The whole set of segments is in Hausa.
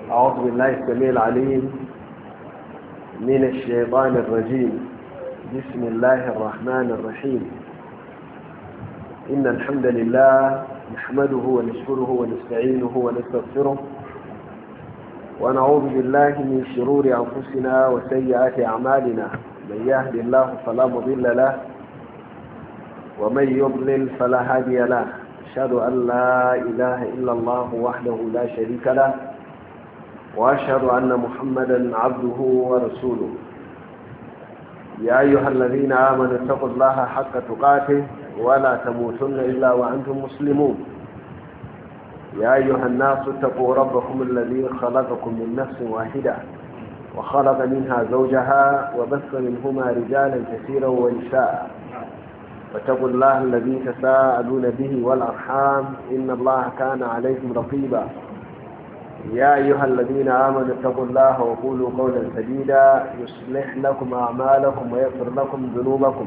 أعوذ بالله السميع العليم من الشيطان الرجيم. بسم الله الرحمن الرحيم. إن الحمد لله نحمده ونشكره ونستعينه ونستغفره ونعوذ بالله من شرور أنفسنا وسيئات أعمالنا. من يهد الله فلا مضل له ومن يضلل فلا هادي له. أشهد أن لا إله إلا الله وحده لا شريك له وأشهد أن محمدا عبده ورسوله. يا أيها الذين آمنوا اتقوا الله حق تقاته ولا تموتن إلا وأنتم مسلمون. يا أيها الناس اتقوا ربكم الذي خلقكم من نفس واحدة وخلق منها زوجها وبث منهما رجالا كثيرا ونساء. فاتقوا الله الذي تساءلون به والأرحام إن الله كان عليكم رقيبا. يا أيها الذين آمنوا اتقوا الله وقولوا قولا سديدا يصلح لكم أعمالكم ويغفر لكم ذنوبكم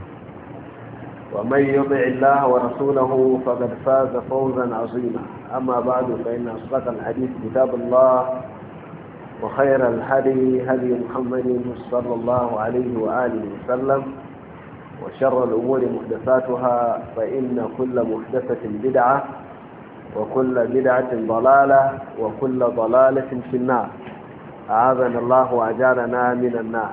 ومن يطع الله ورسوله فقد فاز فوزا عظيما. أما بعد فإن أصدق الحديث كتاب الله وخير الهدي هدي محمد صلى الله عليه وآله وسلم وشر الأمور محدثاتها فإن كل محدثة بدعة وكل بدعة ضلالة وكل ضلالة في النار. أعاذنا الله وأجارنا من النار.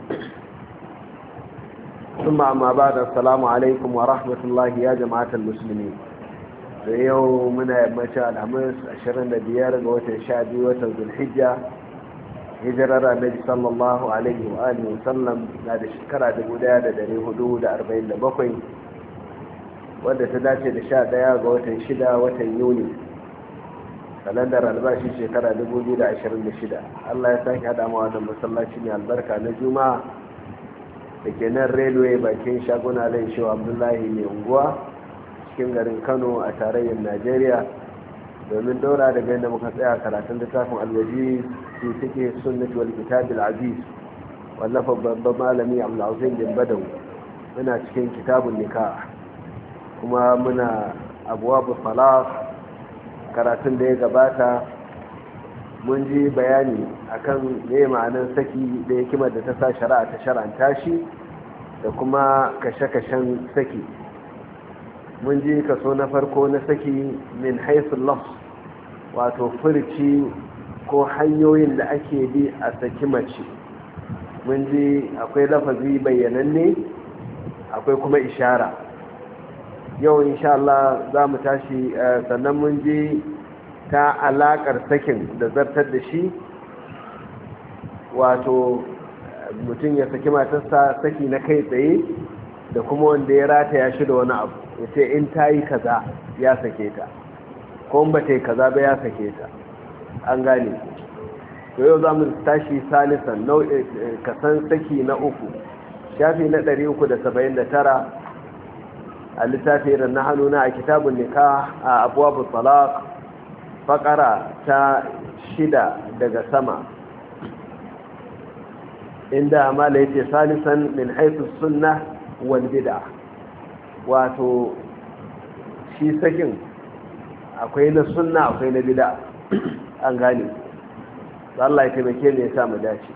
ثم أما بعد السلام عليكم ورحمة الله يا جماعة المسلمين. في يومنا مشاء الخميس 25 وتر شعبي وتر ذو الحجة hijirar annabi sallallahu alaihi wa alihi wasallam na da shekara 1447 wadda ta dace da 11 ga watan 6 watan Yuni kalandar albashi shekara 2026. Allah ya sake hada mu wannan masallaci ne albarka na Juma'a da ke nan railway bakin shaguna Alhaji Shehu Abdullahi mai unguwa cikin garin Kano a tarayyar Najeriya domin daura daga yadda muka tsaya karatun littafin alwaji fi take sunnati wal kitab al aziz wallafa babban malami Abdul Azim bin Badawi. Muna cikin kitabun nikah kuma muna abwaab talaq. Karatun da ya gabata mun ji bayani akan me ma'anar saki da hikimar da ta sa shari'a ta shar'anta shi da kuma kashe-kashen saki. mun ji kaso na farko na saki min haithul lafz, wato furci ko hanyoyin da ake bi a saki mace. mun ji akwai lafazi bayyananne akwai kuma ishara. yau insha Allah za mu tashi sannan mun ji ta alakar sakin da zartar da shi, wato mutum ya saki matarsa saki na kai tsaye da kuma wanda ya rataya shi da wani abu ya ce in ta yi kaza ya sake ta ko ba ta yi kaza ba ya sake ta. an gane. to yau za mu tashi salisan kasan saki na uku, shafi na 379 a littafi da na hannuna a kitabun nikah a abwabu talaq fakara ta 6 daga sama, inda mala yace salisan min haythu sunnah wal bid'ah. wato shi sakin akwai na sunna akwai na bid'a. an gane. Allah ya taimake mu ya sa mu dace.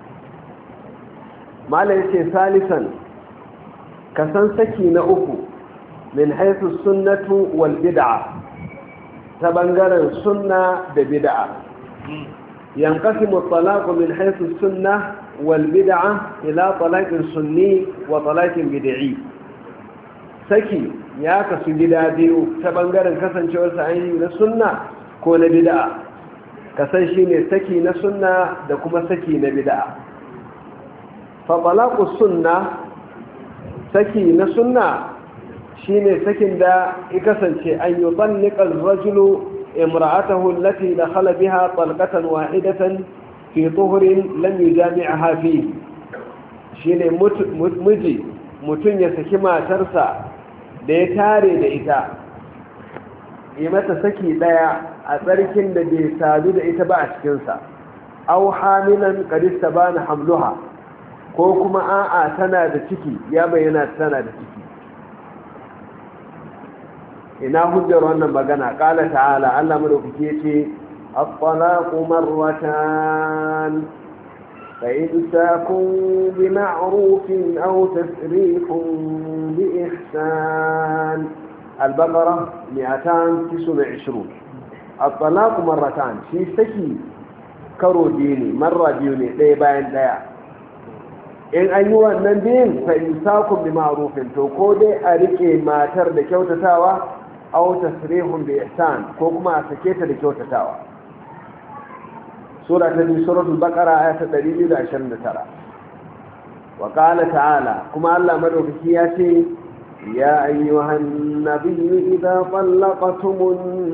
mala yace salisan kasan saki na uku min haythu sunnatu wal bid'ah, ta bangaren sunna da bid'a. yanqasimu at-talaq min haythu sunnah wal bid'ah ila talaqin sunni wa talaqin bid'i. saki ya kasu gida biyu ta bangaren kasancewar sa ainihi na sunna ko na bid'a. kasan shine saki na sunna da kuma saki na bid'a. fa talaqus sunna, saki na sunna shine sakin da ya kasance an yi tsallikar rajulu imra'atahu allati dakhala biha talqatan wahidatan fi tuhurin lam yujami'aha fi. shine miji mutun ya saki matarsa da ya tare da ita, yi mata saki daya a tsarkin da bai sadu da ita ba a cikinsa. aw hamilan qad istabana hamluha, ko kuma a'a tana da ciki ya bayyana tana da ciki. ina hujjar wannan magana? qala ta'ala, Allah madaukake yace الطلاق مرتان فإمساك بمعروف أو تسريح بإحسان. البقرة 229. الطلاق مرتان في سكي كرو ديني مرة ديني ليه باين ديا إن أيوة النبيين فإمساك بمعروف توقودي أريكي ما ترد كيوتا تاوى أو تسريح بإحسان كوكما أسكيت لكيوتا تاوى. سورة البقرة آية 129. وقال تعالى كما الله مدعو في سياسي يا أيها النبي إذا طلقتم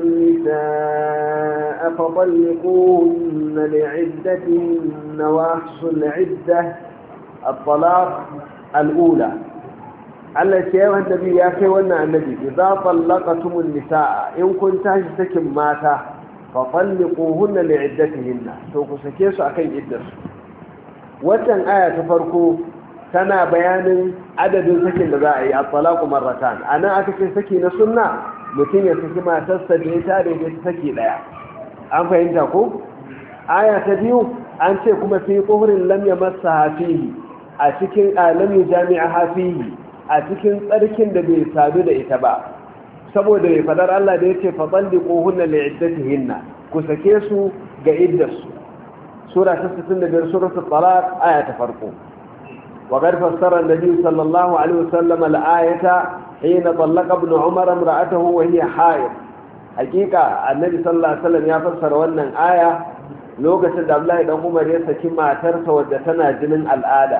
النساء فطلقوهن لعدتهن وأحصوا العدة. الطلاق الأولى. التي يا النبي يا كيوانا النبي إذا طلقتم النساء إن كنت هشتكم ماتا فطلقوهن لعدتهن توقسكيس أكي عدة. وتن آية تفرقوا tana bayanin adadin sakin da za a yi a talaku marratan. A nan aka ce saki na sunna mutum ya saki matarsa da ya tare da saki daya. An fahimta ko? Aya ta biyu an ce kuma fi kuhurin lam ya masa hafihi a cikin alami jami'a hafihi a cikin tsarkin da bai sadu da ita ba. Saboda mai fadar Allah da ya ce faɗalli ƙohunan li'iddatihinna ku sake su ga iddarsu. Sura ta 65 suratul talaq aya ta farko. وقد فسر النبي صلى الله عليه وسلم الآية حين طلق ابن عمر امرأته وهي حائض. حقيقة النبي صلى الله عليه وسلم يفسر وأن الآية لوقت عبد الله بن عمر يسكي ما ترس ودتنا جنن الآلة.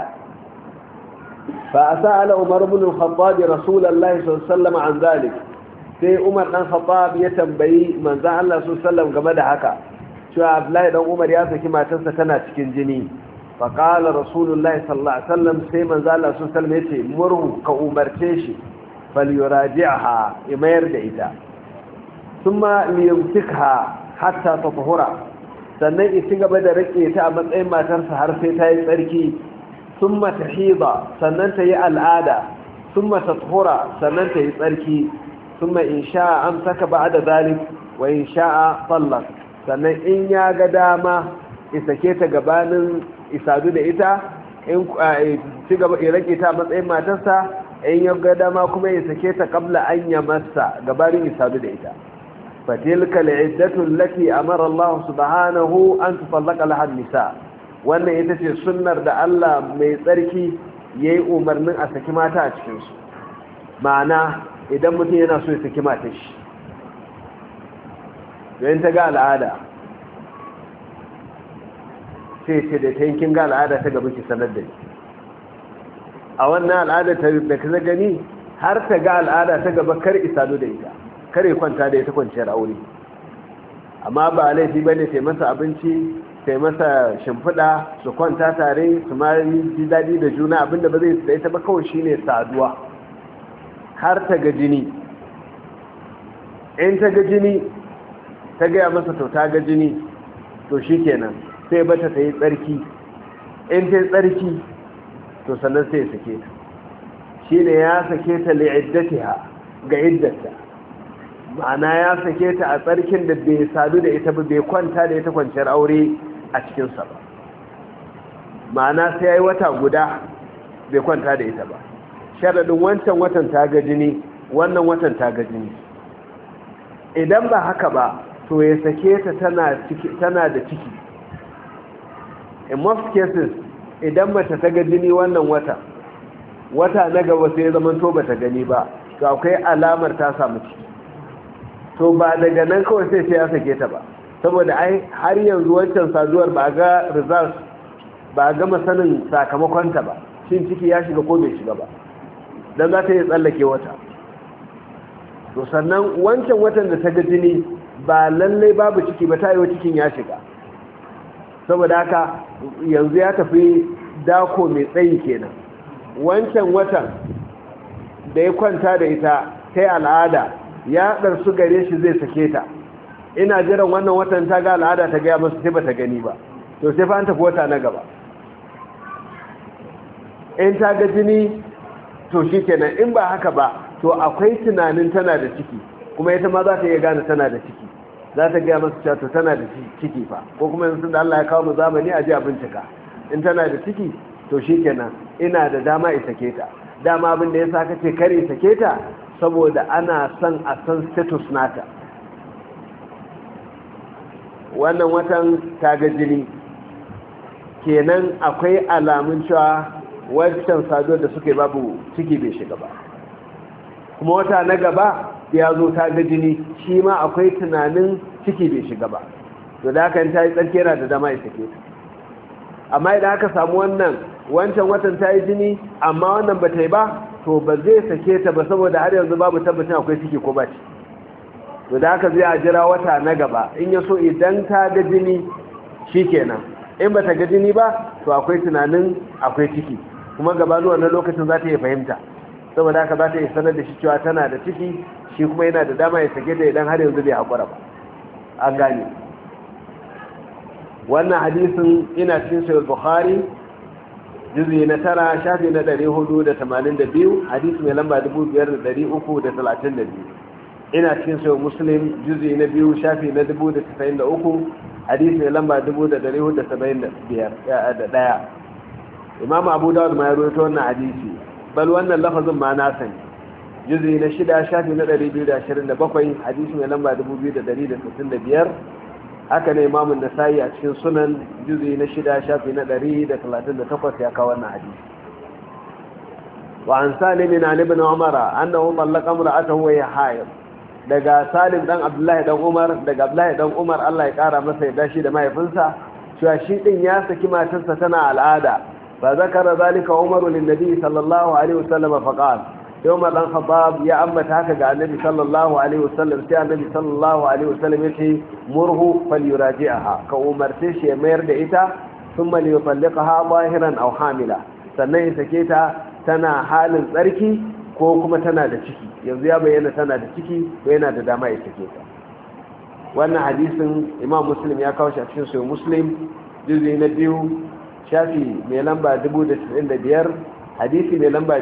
فأسأل عمر بن الخطاب رسول الله صلى الله عليه وسلم عن ذلك. في عمر بن الخطاب يتنبي من ذا الله صلى الله عليه وسلم كما دحكا شو عبد الله بن عمر يسكي ما ترس تنا cikin jini. فقال رسول الله صلى الله عليه وسلم سيما زال الله صلى الله عليه وسلم يتي مره كأمرتيشي فليراجعها إمير دئتا ثم ليمسكها حتى تطهر sannan isi gaba da rike ta a matsayin matarsa har sai ta yi tsarki summa tahida sannan ta yi al'ada summa tathura sannan ta yi tsarki summa in sha'a amsaka ba'da zalik wa in sha'a talaq sannan in ya ga dama isake ta gabanin isadu da ita in ci gaba ya rake ta matsayin matarsa in ya ga dama kuma ya sake ta kabla an ya masa gabarin isadu da ita fatilka al'iddatu allati amara Allah subhanahu an tufallaqa laha an-nisa. Wannan ita ce sunnar da Allah mai tsarki yayi umarnin a saki mata a cikin su. Ma'ana idan mutum yana so ya saki matar shi don ta ga al'ada sai ce da ta yankin ga al'ada ta gaba ki sanar da ni a wannan al'ada da ka gani har ta ga al'ada ta gaba kar isadu da ita kar ya kwanta da ita kwanciyar aure amma ba laifi ba ne masa abinci sai masa shimfiɗa su kwanta tare su ma ji daɗi da juna abinda ba zai da ita ba kawai shine saduwa har ta ga jini in ta ga jini ta gaya masa to ta ga jini to shi kenan sai bata ta yi tsarki in ta yi tsarki to sannan sai ya sake ta shi ne ya sake ta li'iddatiha ga iddata ma'ana ya sake ta a tsarkin da bai sadu da ita ba bai kwanta da ita kwanciyar aure a cikinsa ba ma'ana sai ya yi wata guda bai kwanta da ita ba sharaɗin wancan watan ta ga jini wannan watan ta ga jini idan ba haka ba to ya sake ta tana da ciki. In most cases idan mace ta ga jini wannan wata na gaba sai zaman to bata gani ba to akwai alamar ta samu ciki to ba daga nan kawai sai ya sake ta ba saboda ai har yanzu wancan saduwar ba ga results ba ga masanin sakamakonta ba shin ciki ya shiga ko bai shiga ba dan za ta yi tsallake wata to sannan wancan watan da ta ga jini ba lallai babu ciki ba ta yi cikin ya shiga saboda haka yanzu ya tafi dako mai tsayi kenan wancan watan da ya kwanta da ita ta yi al'ada ya ɗarsu gare shi zai sake ta ina jiran wannan watan ta ga al'ada ta gaya masu sai ba ta gani ba to sai fa an tafi wata na gaba in ta ga jini to shi kenan in ba haka ba to akwai tunanin tana da ciki kuma ita ma za ta iya gane tana da ciki za ta gaya masa cewa to tana da ciki fa, ko kuma yanzu da Allah ya kawo mu zamani a je a bincika in tana da ciki to shikenan ina da dama in sake ta. Dama abin da yasa kace kare sake ta saboda ana son a san status nata. Wannan watan ta ga jini kenan akwai alamun cewa wancan saduwar da suke babu ciki bai shiga ba, kuma wata na gaba ya zo ta ga jini shi ma akwai tunanin ciki bai shiga ba, to da haka ta yi tsarki yana da dama ya sake ta. Amma idan aka samu wancan watan ta yi jini amma wannan ba ta yi ba, to ba zai sake ta ba saboda har yanzu babu tabbacin akwai ciki ko ba ci. To da haka zai a jira wata na gaba, in ya so idan ta ga jini shi kenan, in ba ta ga jini ba to akwai tunanin akwai ciki, kuma gabanin wannan lokacin za ta iya fahimta, saboda haka za ta iya sanar da shi cewa tana da ciki, shi kuma yana da dama ya sake ta idan har yanzu bai haƙura ba. An gane wannan hadisin ina cikin sahih Bukhari juzi na 9 shafi na 482, hadisi mai lamba 5332. ina cikin sahih Muslim juzi na 2 shafi na 1093, hadisi mai lamba 1475. Imam Abu Dawud ma ya rawaito wannan hadisi, bal wannan lafazin ma na sani, juzi na 6 shafi na 227, hadisi mai lamba 2165. haka ne Imam An-Nasa'i a cikin Sunan juzi na 6 shafi na 138 ya kawo wannan hadisi. Wa an Salim bin Ibn Umar annahu tallaqa imra'atahu wa hiya haid. Daga Salim dan Abdullahi dan Umar, daga Abdullahi dan Umar Allah ya kara masa yadda shi da mahaifinsa, cewa shi din ya saki matarsa tana al'ada. Fa zakara zalika Umar lin Nabi sallallahu alaihi wasallam fa qala Umar dan Khattab ya ambata haka ga Annabi sallallahu alaihi wasallam, sai Annabi sallallahu alaihi wasallam yace murhu falyuraji'aha, ka umarce shi ya mayar da ita, thumma liyutalliqaha zahiran aw hamila, sannan ya sake ta tana halin tsarki ko kuma tana da ciki. Yanzu ya bayyana tana da ciki ko yana da dama ya sake ta. Wannan hadisin Imam Muslim ya kawo shi a cikin Sahih Muslim juzu na 2 shafi mai lamba 1095, hadisi mai lamba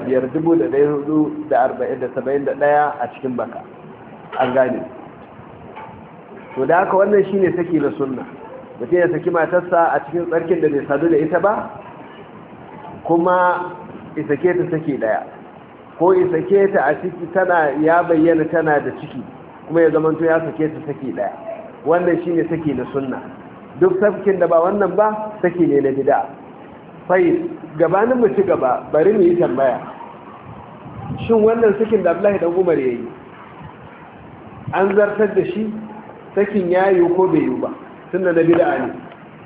5471 a cikin baka. An gane. To da haka wannan shine saki na sunna, mutum ya saki matarsa a cikin tsarkin da bai sadu da ita ba, kuma isake ta saki daya, ko isake ta a ciki tana ya bayyana tana da ciki kuma ya zamanto ya sake ta saki daya. Wannan shine saki na sunna. Duk sakin da ba wannan ba saki ne na bid'a. Sai gabanin mu ci gaba bari mu yi tambaya, shin wannan sakin da Abdullahi dan Umar yayi an zartar da shi, sakin yayi ko bai yi ba, tunda na bid'a ne.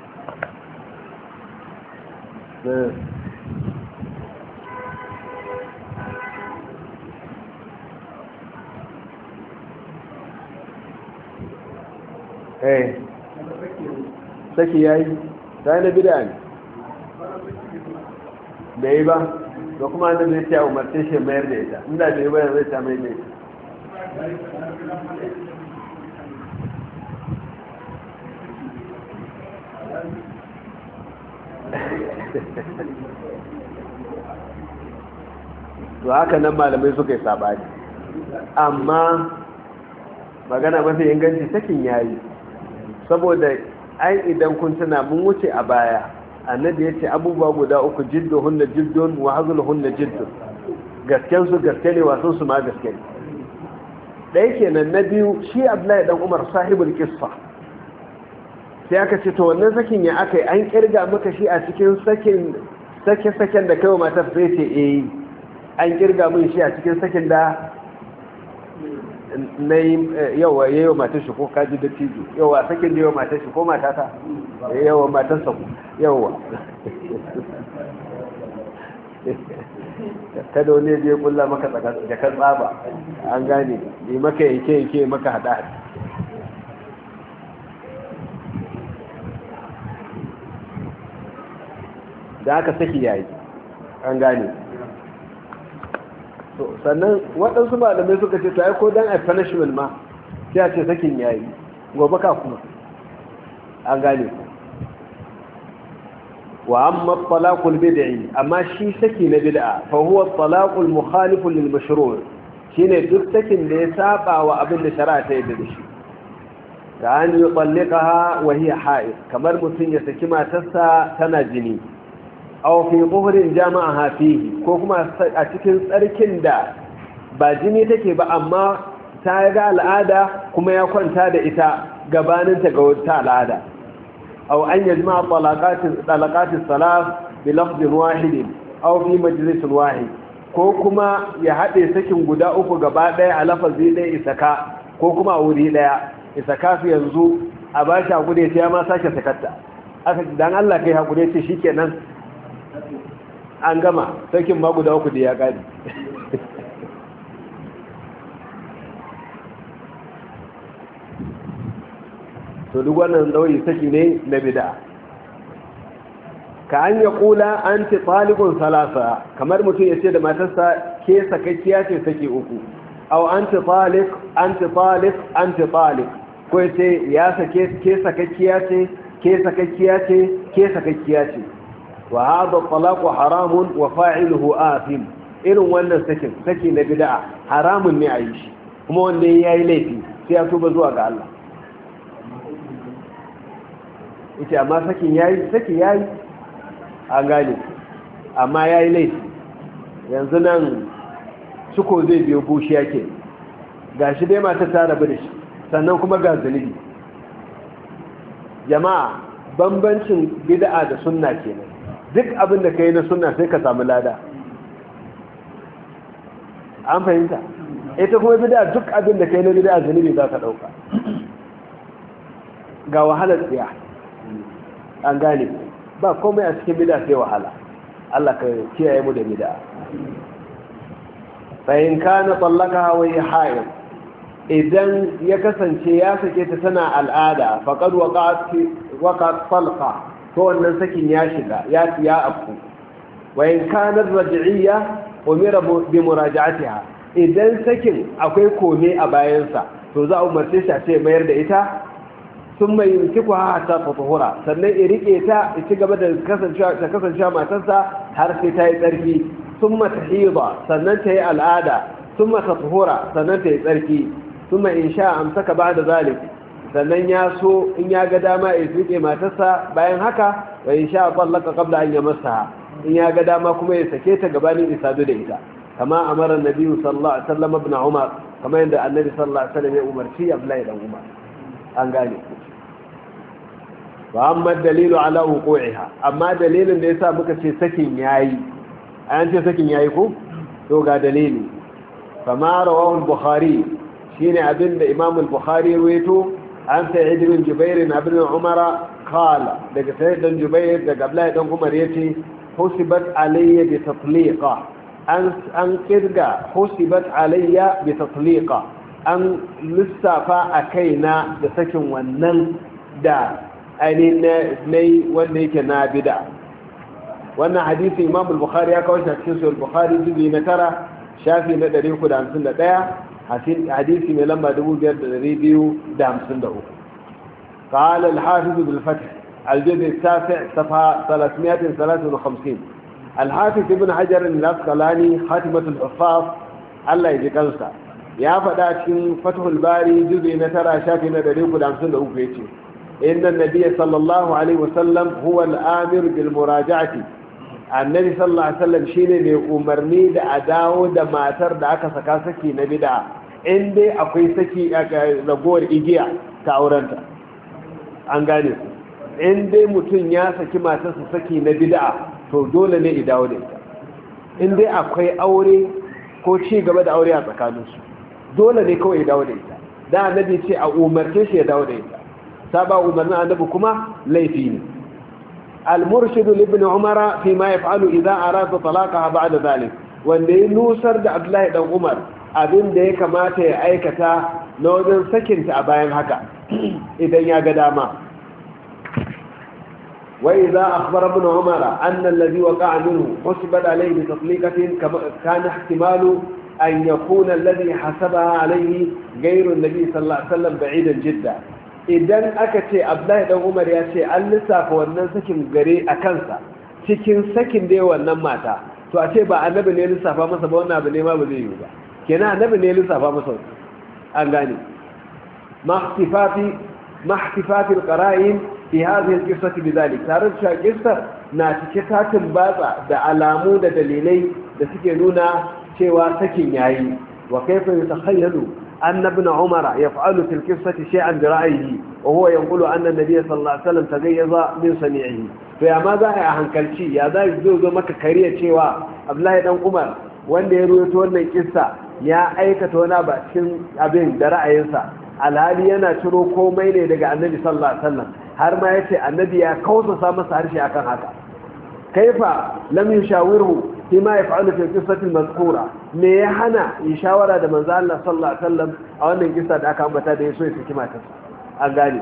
Saki yayi sai na bid'a ne da yi ba, da kuma annabi ya ce a umarce shi mayar da ita, inda da yi ba zai ta mai da ita. To haka nan malamai suka yi sabani, amma magana mafi inganci sakin yayi, saboda ai idan kun tuna mun wuce a baya annabi ya ce abubuwa guda uku, jidduhunna jiddun wa hazluhunna jiddun, gasken su gaske ne, wasan su ma gaske ne. ɗaya kenan. Na biyu, shi Abdullahi dan Umar sahibul qissa, sai aka ce to wannan sakin ya akai, an kirga maka shi a cikin sakin sake-saken da kai wa matar, sai ce an kirga min shi a cikin sakin da na yi yawa yawa matar shi, ko kaji da tijo yawa sakin da yawa matar shi ko matata yawa matarsa ku yawa kada wani je kulla maka jakar tsaba, an gane, yi maka yanke maka hada. da aka saki yayi, an gane. Sannan waɗansu malamai suka ce to ai ko dan a punishment ma sai a ce sakin yayi, gobe ka kuma, an gane. wa amma talaqul bid'i, amma shi saki na bid'a fa huwa talaqul mukhalif lil mashru', shine duk sakin da ya saba wa abin da shari'a ta yarda da shi. ka an yutallaqaha wa hiya ha'id kamar mutun ya saki matarsa tana jini aw fi buhrin jama'aha fihi ko kuma a cikin tsarkin da ba jini take ba amma ta ga al'ada kuma ya kwanta da ita gabanin ta ga wata al'ada aw an yajma'a talaqatis salat bi lafdhin wahid aw fi majlisin wahid ko kuma ya haɗe sakin guda uku gaba ɗaya a lafazi ɗaya isaka ko kuma a wuri ɗaya isaka su yanzu a ba shi haƙure ta ya ma sake sakatta aka dan Allah kai haƙure ce shikenan an gama sakin ma guda uku da ya ƙari to duk wannan nau'i saki ne na bid'a ka an ya kula an ti talikun salasa kamar mutum ya ce da matarsa ke sakakkiya ce saki uku au an ti talik an ti talik an ti talik ko ya ce ya sake ke sakakkiya ce ke sakakkiya ce ke sakakkiya ce wa hada talaqu haramun wa fa'iluhu athim irin wannan sakin saki na bid'a haramun ne a yi shi kuma wanda yayi laifi sai ya tuba zuwa ga Allah ita amma sakin yayi an gane amma ya yi laifi yanzu nan suko zai biyo bushi yake ga shi dai mata ta rabu da shi sannan kuma ga zunubi jama'a bambancin bid'a da sunna kenan duk abin da kai na sunna sai ka samu lada an fahimta ita kuma bid'a duk abin da kai na bid'a zunubi za ka dauka ga wahalar tsiya an gane ba komai a cikin bid'a sai wahala Allah ka kiyaye mu da bid'a bayan kana tallaka wa yahayy idan ya kasance ya sake ta tana al'ada faqad waqat talqa to wannan sakin ya shiga ya afku wayan kana raj'iyya umira bi muraja'atiha idan sakin akwai kome a bayansa to za a umarce shi a ce mayar da ita sun mai yunkiku hatta fatuhura sannan ya rike ta ci gaba da kasancewa matarsa har sai ta yi tsarki sun mata hiba sannan ta yi al'ada sun mata tuhura sannan ta yi tsarki sun mai in sha amsaka ba da zalik sannan ya so in ya ga dama ya rike matarsa bayan haka wa in sha tsallaka kabla an yi masa in ya ga dama kuma ya sake ta gabanin isadu da ita kama amara nabi sallallahu alaihi wasallam ibn umar kama yadda annabi sallallahu alaihi wasallam ya umarci abdullahi dan umar an gane wa amma dalilu ala wuqu'iha amma dalilin da yasa muka ce sakin yayi an ce sakin yayi ko to ga dalili kama rawahu al-bukhari shine abinda imam al-bukhari rawaito an sa'id bin jubair ibn umara qala daga sa'id bin jubair daga abdullahi dan umar yace husibat alayya bi tatliqa an kirga husibat alayya bi tatliqa an lissafa a kaina da sakin wannan da ainihin na wanda yake na bida wannan hadisi imam al-bukhari ya kawo shi cikin sahih al-bukhari juzu na 9 shafi na 351 hadisi mai lamba 5253 قال الحافظ بالفتح الجزء التاسع صفحه 353 الحافظ ابن حجر العسقلاني خاتمه الحفاظ الله يجي kansa ya faɗa cikin fathul bari juzu na 9 shafi na 353 yace إن النبي صلى الله عليه وسلم هو الآمر بالمراجعة النبي صلى الله عليه وسلم شيني لأمرني دا أداو دا ماتر دا أكا سكاسكي نبدا إندي أقوي سكي لغور إجيع تأورنتا أنغاني إندي متنيا سكي ماتر سكي نبدا تو دولة ني إداو دا إندي أقوي أوري ko ci gaba da aure a tsakaninsu dole ne kawai dawo da ita da annabi ce a umarce shi ya dawo da ita saba umarnin annabi kuma laifi ne al-murshidu ibn umara fi ma yaf'alu idza arada talaqaha ba'da zalik wanda ya nusar da abdullahi dan umar abin da ya kamata ya aikata na wajen sakinta a bayan haka idan ya ga dama wa idza akhbara ibn umara anna alladhi waqa'a minhu husibat alayhi bi tatliqatin kana ihtimalu an yakuna alladhi hasabaha alayhi ghayru an-nabi sallallahu alaihi wasallam ba'idan jiddan idan aka ce abdullahi dan umar ya ce an lissafa wannan sakin gare a kansa cikin sakin da wannan mata to a ce ba annabi ne lissafa masa ba wannan abu ne ma ba zai yi ba kenan annabi ne lissafa masa an gane mahtifafi مع احتفاف القرائن في هذه القصة بذلك تعرف قصة ناتكتات باطة بعلامو دليلي لسكنون شوى سكن يعي وكيف يتخيل أن ابن عمر يفعل في القصة شيئا برأيه وهو يقول أن النبي صلى الله عليه وسلم تغيظ من صنيعه فيا ماذا عن كالشي يا ذا يزوج مكة كريه شوى أبلاه دم عمر wanda ya ruwaito wannan kissa ya aikata wani ba cikin abin da ra'ayinsa alhali yana ciro komai ne daga annabi sallallahu alaihi wasallam har ma yace annabi ya kausa masa harshe akan haka kaifa lam yushawiru fima yaf'alu fi qissati al-mazkura me ya hana yi shawara da manzo Allah sallallahu alaihi wasallam a wannan kissa da aka ambata da yaso ya saki matarsa an gane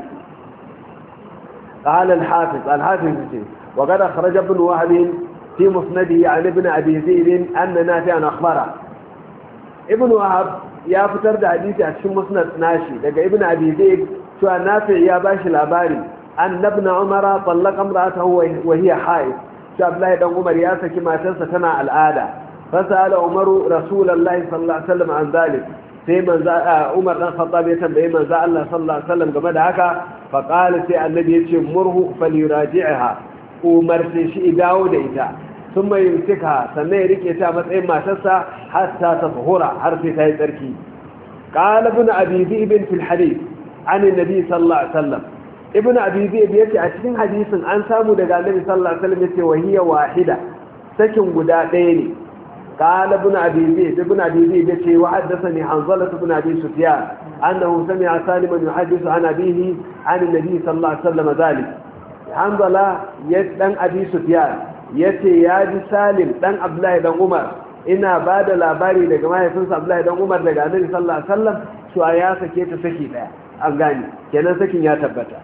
قال الحافظ وقد أخرج ابن وهب في مسنده عن ابن أبي ذئب أن نافعا أخبره ابن وهب يا فتر حديثي عشان مسند ناشي لقى ابن أبي ذئب شو نافع يا باش الأباري أن ابن عمر طلق امرأته وهي حائض شو الله يدن عمر ياسا كما تنسى تنع الآلة فسأل عمر رسول الله صلى الله عليه وسلم عن ذلك sai manzo Umar dan Khattab ya tambaye manzo Allah sallallahu alaihi wasallam game da haka fa qala sai annabi yace murhu falyuraji'ha umar sai shi dawo da ita thumma yumsika sannan ya rike ta matsayin matarsa hatta ta zuhura har sai ta yi tsarki qala ibn abi dhib fi alhadith an annabi sallallahu alaihi wasallam ibn abi dhib yace a cikin hadisin an samu daga annabi sallallahu alaihi wasallam yace wahiya wahida sakin guda ɗaya ne قال ابن أبي ذئب وحدثني حنظلة بن أبي سفيان أنه سمع سالما يحدث عن أبيه عن النبي صلى الله عليه وسلم ذلك حنظلة دن أبي سفيان يتي ياجي سالم دن أبلاه دن عمر إنا بعد الأباري لكما يفنس أبلاه دن عمر لك النبي صلى الله عليه وسلم شو آياسا كيت سكي لا أغاني كنا سكي ياتبتا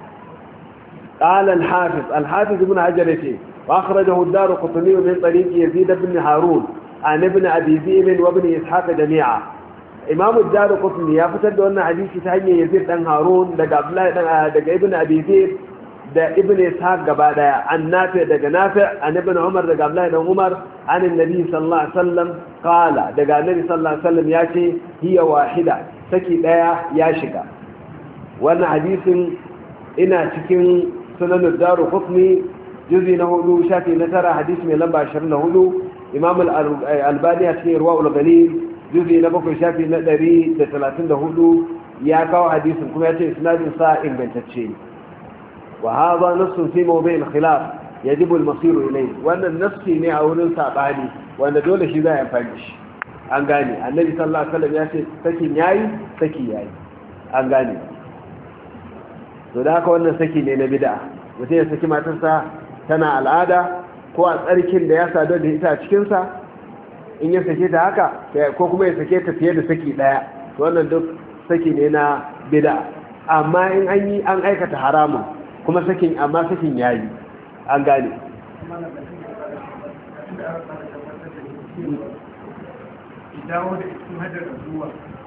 قال الحافظ ابن حجر وأخرجه الدار قطني من طريق يزيد بن هارون عن ابن أبي ذئب وابن إسحاق جميعا إمام الدار قطني يفتد أن حديث تهني يزيد بن هارون دقى ابن أبي ذئب دا ابن إسحاق قبادا عن نافع عن ابن عمر دقى عبد الله بن عمر عن النبي صلى الله عليه وسلم قال دقى النبي صلى الله عليه وسلم ياتي هي واحدة سكي لا ياشكا وأن حديث إنا تكن سنن الدار قطني جزء نهولو شافي نترى حديث من لمبا 24 إمام الألباني أتكي رواء الغليل جزء نبقى شافي ندري 34 ياكاو حديث كما يأتي إسناد صائم بن تتشين وهذا نص في موضع الخلاف يجب المصير إليه وأن النص نعون سابعني وأن دولة شذا ينفعش أنغاني النبي صلى الله عليه وسلم يأتي سكي نياي سكي ياي أنغاني وذاك وأن سكي لنا بدأ وتيه سكي ما تنسى tana al'ada ko a tsarkin da ya sadu da ita a cikinsa in ya sake ta haka ko kuma ya sake ta fiye da saki daya to wannan duk saki ne na bid'a amma in an yi an aikata haramun kuma sakin yayi an gane dawo da cikin hajar zuwa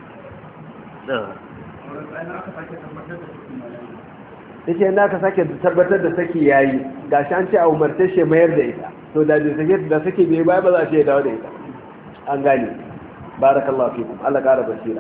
yake na ka sake tabbatar da saki yayi gashi an ce a umarce shi mayar da ita to da sake bai ba za a ce dawo da ita an gane barakallahu fikum Allah ƙara basira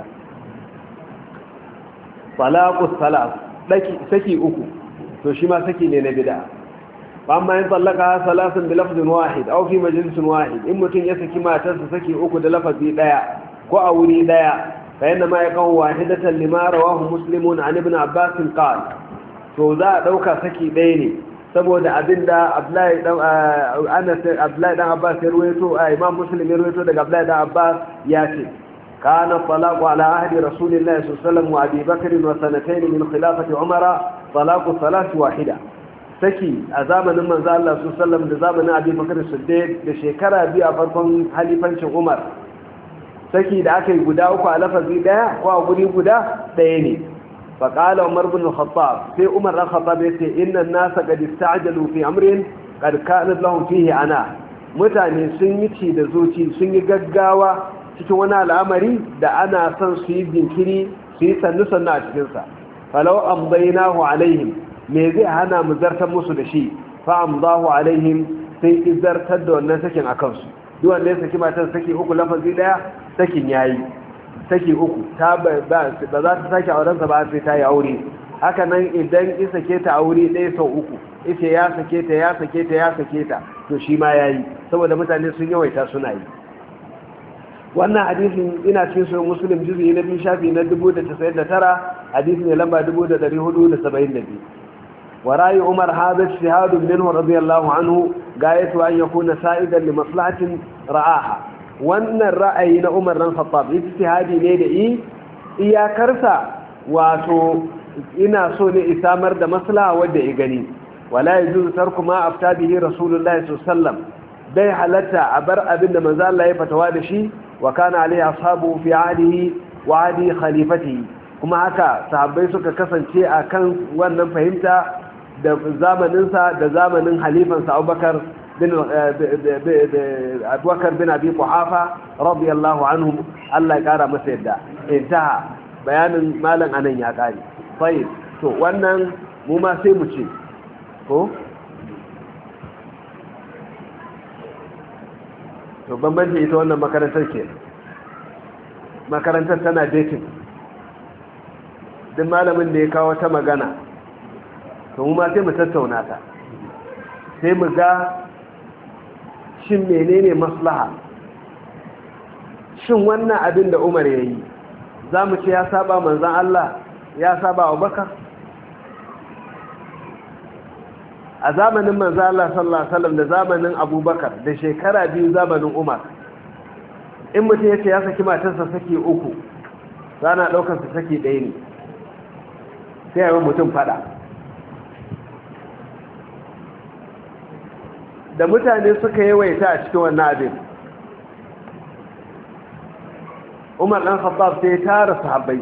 talaqus salas saki uku to shi ma saki ne na bid'a amma in talaka salasan bi lafzin wahid aw fi majlisin wahid in mutun ya saki matarsa saki uku da lafazi daya ko a wuri daya fa yana ma yaqaw wahidatan lima rawahu muslimun an ibn abbas qala to za a ɗauka saki ɗaya ne saboda abinda Abdullahi dan Abbas ya ruwaito a Imam Muslim ya ruwaito daga Abdullahi dan Abbas ya ce kana talaqu ala ahdi Rasulillahi sallallahu alaihi wasallam wa Abi Bakr wa sanatayn min khilafati Umar talaqu salat wahida saki a zamanin manzo Allah sallallahu alaihi wasallam da zamanin Abi Bakr Siddiq da shekara biyu a farkon halifancin Umar saki da aka yi guda uku a lafazi daya ko a guri guda ɗaya ne فقال عمر بن الخطاب في عمر بن الخطاب يقول إن الناس قد استعجلوا في أمر قد كانت لهم فيه أنا mutane sun yi ci da zuci sun yi gaggawa cikin wani al'amari da ana son su yi jinkiri su yi sannu-sannu a cikinsa falau amdainahu alaihim me zai hana mu zartar musu da shi fa amdahu alaihim sai izartar da wannan sakin a kansu duk wanda ya saki matar saki uku lafazi daya sakin yayi saki uku ta ba za ta sake aurensa ba sai ta yi aure haka nan idan ya sake ta a wuri ɗaya sau uku ita ya sake ta ya sake ta ya sake ta to shi ma ya yi saboda mutane sun yawaita suna yi. wannan hadisin ina cikin sahih muslim juz'i na 2 shafi na 1099 hadisi ne lamba 1472. wa ra'i umar hadha ijtihad minhu radiyallahu anhu gayatu an yakuna sa'idan li maslahatin ra'aha. wannan ra'ayi na umar dan khattab ijtihadi ne da iyakarsa wato ina so ne isamar da maslaha wanda ya gani. wala yajuzu tarku ma afta bihi rasulullahi sallallahu alaihi wasallam bai halatta a bar abin da manzo Allah ya fatawa da shi wa kana alai ashabu fi ahdihi wa ahdi khalifatihi kuma haka sahabbai suka kasance akan wannan fahimta da zamanin sa da zamanin halifansa Abubakar bin Abi Quhafa radiyallahu anhum Allah ya kara masa yadda intaha bayanin malam anan ya kare sai to wannan mu ma sai mu ce ko to bambanci ita wannan makarantar ke makarantar tana dating duk malamin da ya kawo ta magana to mu ma sai mu tattauna ta sai mu ga shin menene maslaha shin wannan abin da Umar yayi zamu ce ya saba manzon Allah ya saba Abubakar a zamanin manzo Allah sallallahu alaihi wasallam da zamanin Abubakar da shekara biyu zamanin Umar in mutum yace ya saki matarsa saki uku sana daukar sa saki ɗaya ne sai yayin mutum fada da mutane suka yawaita a cikin wannan abin Umar dan Khattab sai ya tara sahabbai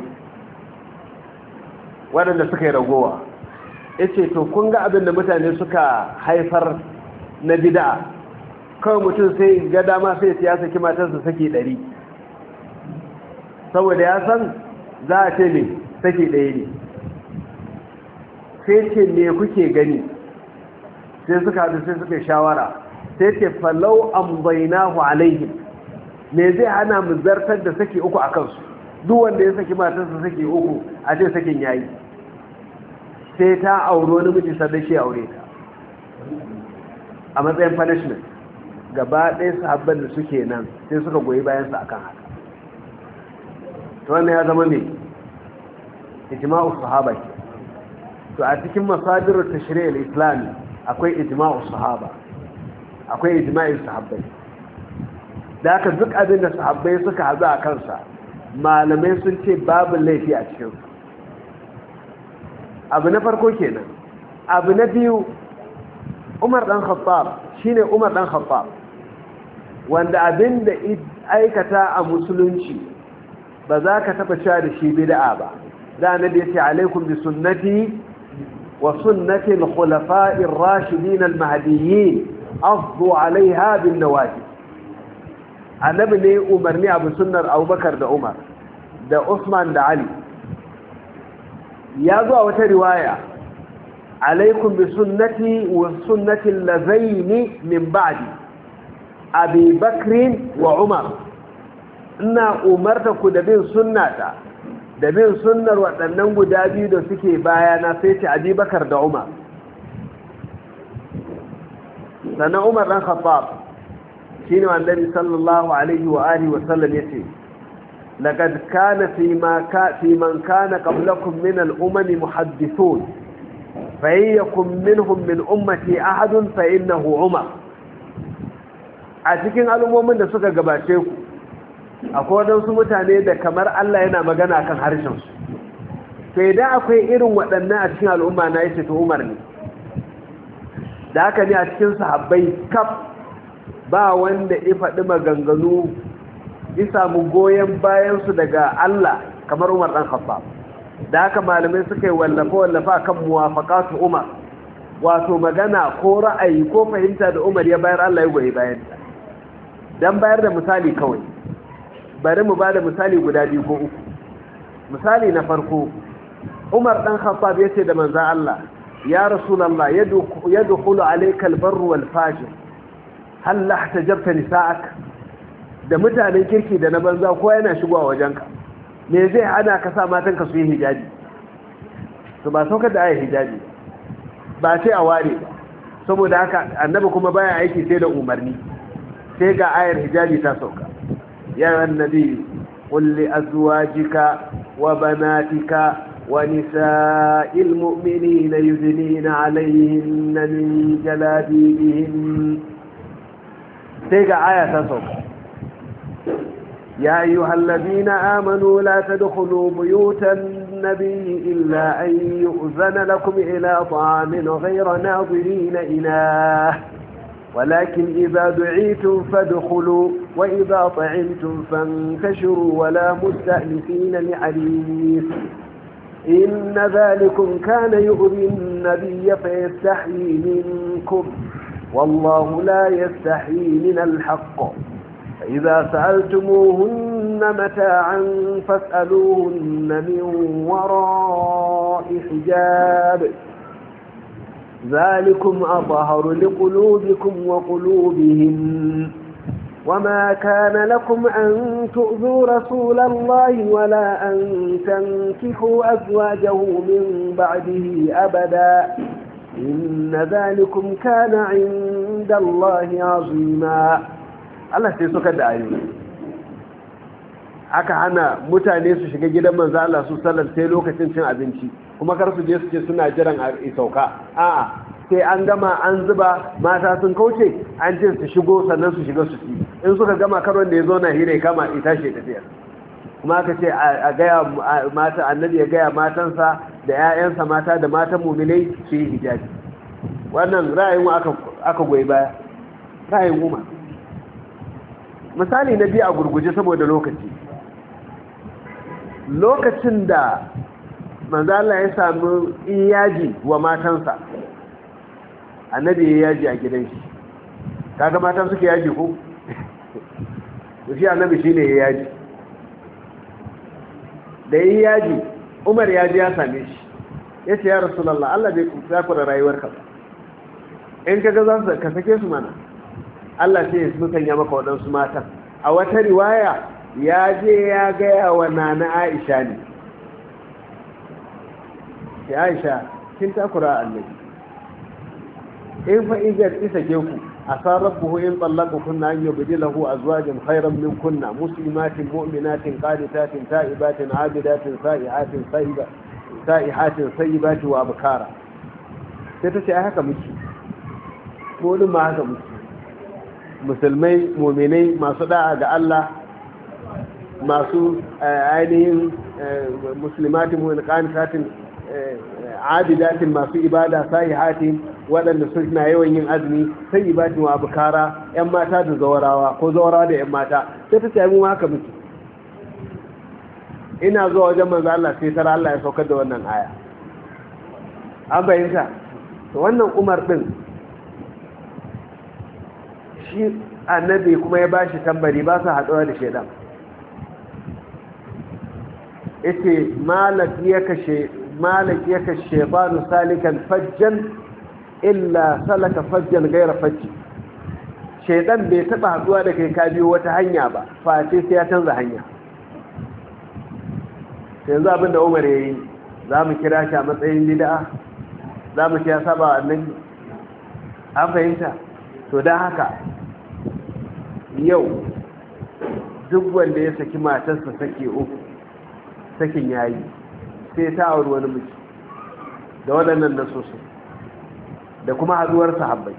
waɗanda suka yi ragowa yace to kun ga abin da mutane suka haifar na bid'a kawai mutum sai ga dama sai ya saki matarsa saki 100 saboda ya san za a ce ne saki 1 ne sai ce me kuke gani sai suka haɗu sai suka shawara sai ce falau ambainahu alaihim me zai hana mu zartar da saki uku a kansu duk wanda ya saki matarsa saki uku a ce sakin yayi sai ta auro namiji sannan shi aure ta a matsayin punishment gaba ɗaya sahabban da suke nan sai suka goyi bayansa akan haka to wannan ya zama mai ijma'u sahaba ke to a cikin masadirul tashri' al-islami akwai ijma'u sahaba akwai ijma'in sahabbai da haka duk abin da sahabbai suka haɗu a kansa malamai sun ce babu laifi a cikinsu abu na farko kenan abu na biyu Umar dan Khattab shine Umar dan Khattab wanda abin da aikata a musulunci ba za ka taba cewa da shi bid'a ba da annabi ya ce alaikum bi sunnati wa sunnati al-khulafa'ir rashidin al-mahdiyyin afdu 'alayha bin nawajib annabi ne umarni abu sunnar Abubakar da Umar da Usman da Ali ya zuwa wata riwaya alaikum bi sunnati wa sunnati allazaini min ba'di Abi Bakr wa Umar ina umarta ku da bin sunnata da bin sunnar waɗannan guda biyu da suke bayana sai ce Abi Bakar da Umar sannan Umar dan Khattab shine wanda sallallahu alaihi wa alihi wa sallam yace لقد كان في من كان قبلكم من الأمم محدثون فإن يكن منهم من أمتي أحد فإنه عمر a cikin al'ummomin da suka gabace ku akwai waɗansu mutane da kamar Allah yana magana kan harshensu sai da akwai irin waɗannan a cikin al'umma na yace to Umar ne da haka ne a cikin sahabbai kaf ba wanda ya faɗi maganganu ya samu goyon bayansu daga Allah kamar Umar ɗan Khattab da haka malamai suka yi wallafa kan muwafaqatu Umar wato magana ko ra'ayi ko fahimta da Umar ya bayar Allah ya goyi bayanta dan bayar da misali kawai bari mu bada misali guda biyu ko uku misali na farko Umar ɗan Khattab yace da manzo Allah ya rasulullah yadkhulu alayka al-barru wal fajir hal lahtajabta nisa'ak da mutanen kirki da na banza ko yana shigowa wajenka me zai hana ka sa matanka su yi hijabi to ba saukar da ayar hijabi ba sai a ware ba, saboda haka annabi kuma baya aiki sai da umarni, sai ga ayar hijabi ta sauka. ya annabi qul li azwajika wa banatika wa nisa'il mu'minina yudnina 'alayhinna min jalabibihin, sai ga aya ta sauka. يا أيها الذين آمنوا لا تدخلوا بيوت النبي إلا أن يؤذن لكم إلى طعام غير ناظرين إناه ولكن إذا دعيتم فادخلوا وإذا طعمتم فانتشروا ولا مستأنسين لحديث إن ذلكم كان يؤذي النبي فيستحيي منكم والله لا يستحيي من الحق فإذا سألتموهن متاعا فاسألوهن من وراء حجاب ذلكم أطهر لقلوبكم وقلوبهم وما كان لكم أن تؤذوا رسول الله ولا أن تنكحوا أزواجه من بعده أبدا إن ذلكم كان عند الله عظيما. Allah sai suka da ayoyi aka hana mutane su shiga gidan manzo Allah su sallar sai lokacin cin abinci, kuma kar su je su ce suna jiran a sauka, a'a sai an gama an zuba mata sun kauce an ce su shigo sannan su shiga su ci, in suka gama karon da ya zo na hira kama ita ce tafiya. Kuma aka ce a gaya mata, annabi ya gaya matansa da 'ya'yansa mata da matan mu'minai su yi hijabi. Wannan ra'ayin aka goyi baya, ra'ayin Umar. Misali na biyu a gurguje saboda lokacin da manzo Allah ya samu iyaji wa matansa, annabi ya yaji a gidan shi, kaga matan suke yaji ko shi annabi shine ya yaji, da ya yaji Umar ya ji ya same shi yace ya Rasulullah Allah bai tsakura rayuwarka ba, in kaga za ka sake su mana, Allah sai ya musanya maka waɗansu matan. A wata riwaya ya je ya gaya wa nana Aisha ne, ya Aisha kin takura annabi, in fa ijar isa ke ku asa rabbuhu in kunna an yubdilahu azwajan khayran min kunna muslimatin mu'minatin qanitatin ta'ibatin abidatin sa'ihatin sayyibatin wa abkara. sai ta ce ai haka muke ko din ma haka muke, musulmai muminai masu da'a ga Allah, masu ainihin muslimatin mu'minqatin abidatin masu ibada sahihatin waɗanda suna yawan yin azumi sayyibatin wa abkara, yan mata da zawarawa ko zawarawa da yan mata. sai ta ce mu haka muke. ina zuwa wajen manzo Allah sai tara Allah ya saukar da wannan aya, an bayyana. to wannan Umar din shi annabi kuma ya bashi tambari ba su haɗuwa da shaidan. yace malak yaka shaytanu salikan fajjan illa salaka fajjan ghayra fajji. shaidan bai taba haɗuwa da kai ka biyo wata hanya ba face sai ya canza hanya. yanzu abinda Umar yayi za mu kira shi a matsayin bid'a, za mu ya saba annabi, an fahimta. to dan haka yau duk wanda ya saki matarsa sake uku, sakin yayi, sai ta auri wani miji da waɗannan nasosu da kuma haduwar sahabbai.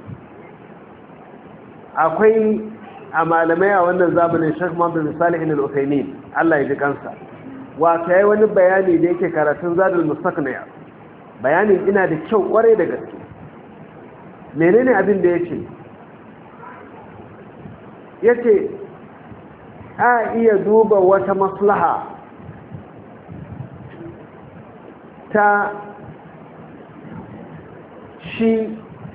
akwai a malamai a wannan zamanin Sheikh Muhammad bin Salih al-Uthaymeen, Allah ya ji kansa, wata yayi wani bayani da yake karatun Zadul Mustaqni', bayanin ina da kyau kware da gaske. menene abin da yace a iya duba wata maslaha ta shi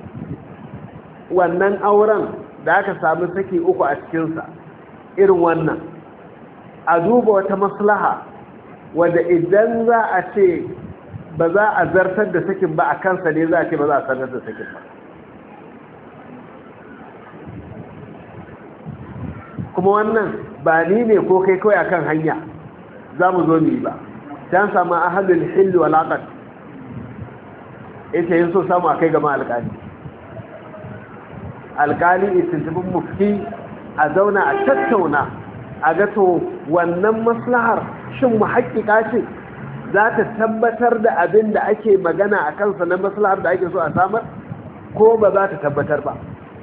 wannan auren da aka samu saki uku a cikinsa irin wannan, a duba wata maslaha wadda idan za a ce ba za a zartar da sakin ba a kansa ne za a ce ba za a zartar da sakin ba. kuma wannan ba ni ne ko kai kawai akan hanya za mu zo mu yi ba, dan samu ahlul hill wal aqd ita yin so samu a kai gama alƙali alƙali itintibin mufti a zauna a tattauna a gato wannan maslahar shin muhaƙiƙa ce za ta tabbatar da abin da ake magana a kansa na maslahar da ake so a samar ko ba za ta tabbatar ba.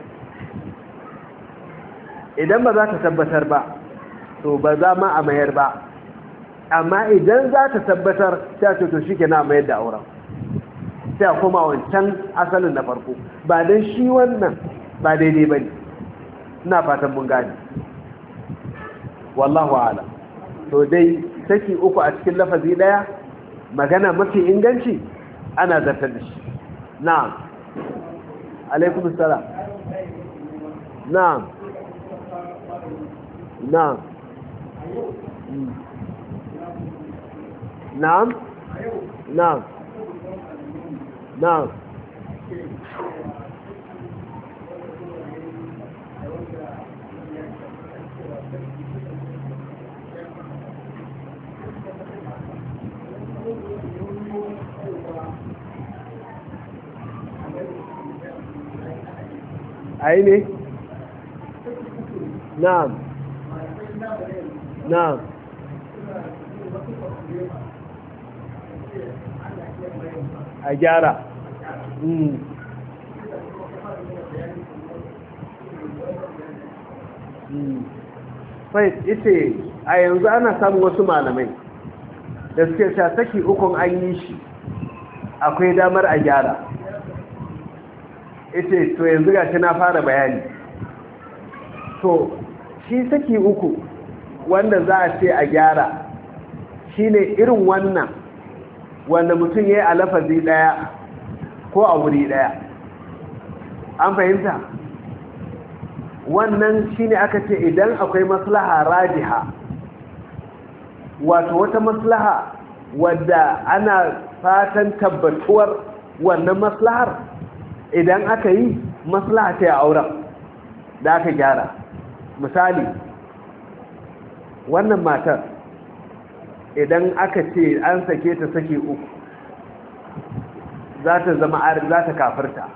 Idan ba za ta tabbatar ba to ba za ma a mayar ba, amma idan za ta tabbatar ta ce to shi ke na mayar da auren sai a koma wancan asalin na farko, ba don shi wannan ba daidai ba ne. Ina fatan mun gane wallahu ala. To dai saki uku a cikin lafazi daya magana mafi inganci ana zartar da shi. Na'am, alaikum salam. Na'am, na'am, na'am, na'am, na'am. ai ne? Na'am, na'am, a gyara. Fai ita a yanzu ana samun wasu malamai da suke sha saki ukun an yi shi akwai damar a gyara. Ita to yanzu ga shi na fara bayani. To shi saki uku wanda za a ce a gyara shine irin wannan wanda mutum ya yi a lafazi daya ko a wuri daya. An fahimta? Wannan shine aka ce idan akwai maslaha rajiha, wato wata maslaha wadda ana fatan tabbatuwar wannan maslahar, idan aka yi maslaha ta auren da aka gyara. Misali, wannan matar idan aka ce an sake ta sake uku za ta zama za ta kafirta,